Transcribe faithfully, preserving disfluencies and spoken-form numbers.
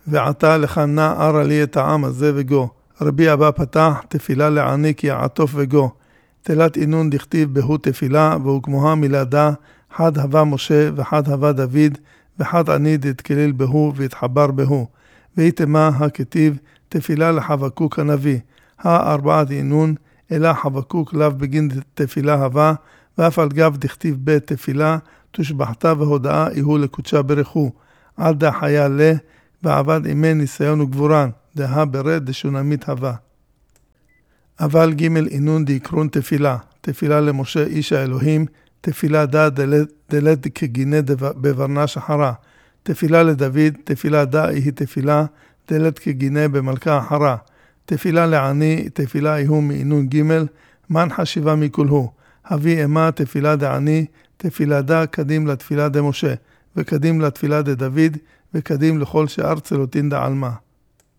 ועתה לך נא ארה לי את העם הזה וגו. רבי אבא פתח תפילה לעני כי יעטוף וגו. תלת אינון דכתיב בהו תפילה, והוא כמוה מלעדה, חד הווה משה וחד הווה דוד, וחד עני דתכליל בהו והתחבר בהו. והיתמה הכתיב תפילה לחבקוק הנביא. הארבעת אינון, אלא חבקוק לאו בגין תפילה הווה, ואף על גב דכתיב בית תפילה, תושבחתה והודאה יהיו לקודשה ברכו. על דה חיה לה, ועבד אימי ניסיון וגבורן, דה ברד דשונמית הווה. אבל ג' אינון דיקרון תפילה, תפילה למשה איש האלוהים, תפילה דה דלת, דלת כגיני בברנה שחרה, תפילה לדוד, תפילה דה היא תפילה, דלת כגיני במלכה אחרה, תפילה לעני, תפילה יהוא מאינון ג' מן חשיבה מכל הוא, הביא אמה תפילה דעני, תפילה דה קדים לתפילה דמשה, וקדים לתפילה דדוד, וקדים לכל שאר צלותין דעלמה.